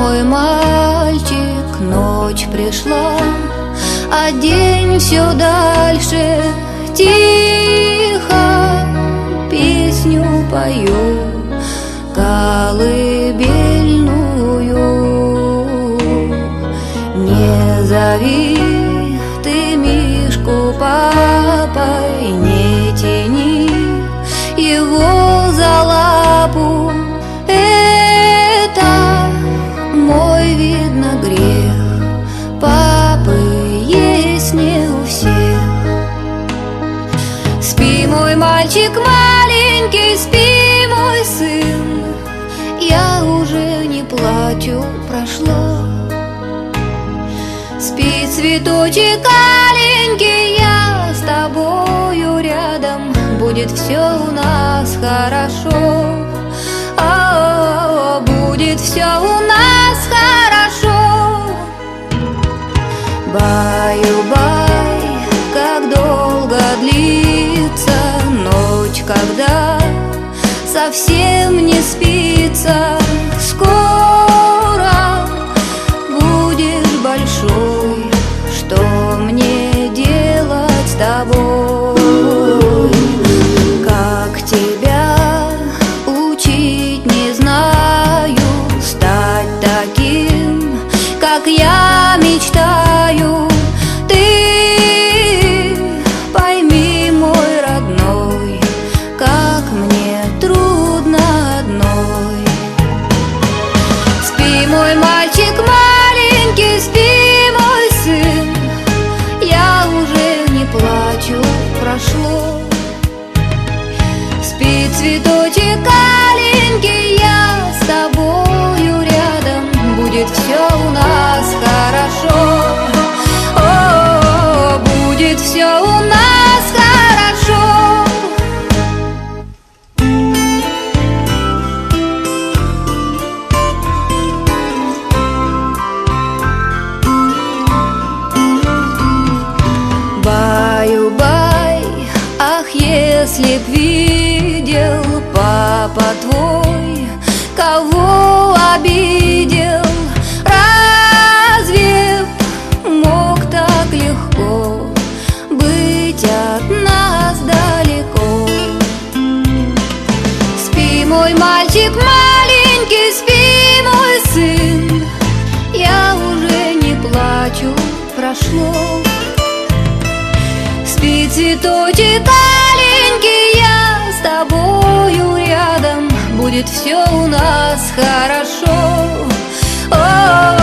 мой мальчик, ночь пришла, а день все дальше. Тихо песню пою, колыбельную. Не зови ты Мишку папой, не тяни его за лапу. Это мой, видно, грех, папы есть не у всех. Спи, мой мальчик маленький, спи, мой сын, я уже не плачу, прошло. Спи, цветочек аленький, я с тобою рядом, будет все у нас хорошо. Будет все у нас хорошо. Баю-бай, как долго длится ночь, когда совсем не спится. Скоро будешь большой, что мне делать с тобой? Как тебя учить не знаю, стать таким, как я мечтаю. Ты пойми, мой родной, как мне трудно одной. Спи, мой мальчик маленький, спи, мой сын, я уже не плачу, прошло. Спи, цветочек аленький, я с тобою рядом, будет все у нас хорошо. Будет все у нас хорошо. Баю-бай, ах, если б видел папа твой, кого обидел, разве мог так легко быть от нас далеко? Спи, мой мальчик маленький, спи, мой сын, я уже не плачу, прошло. Спи, цветочек аленький, я с тобою рядом, будет все у нас хорошо.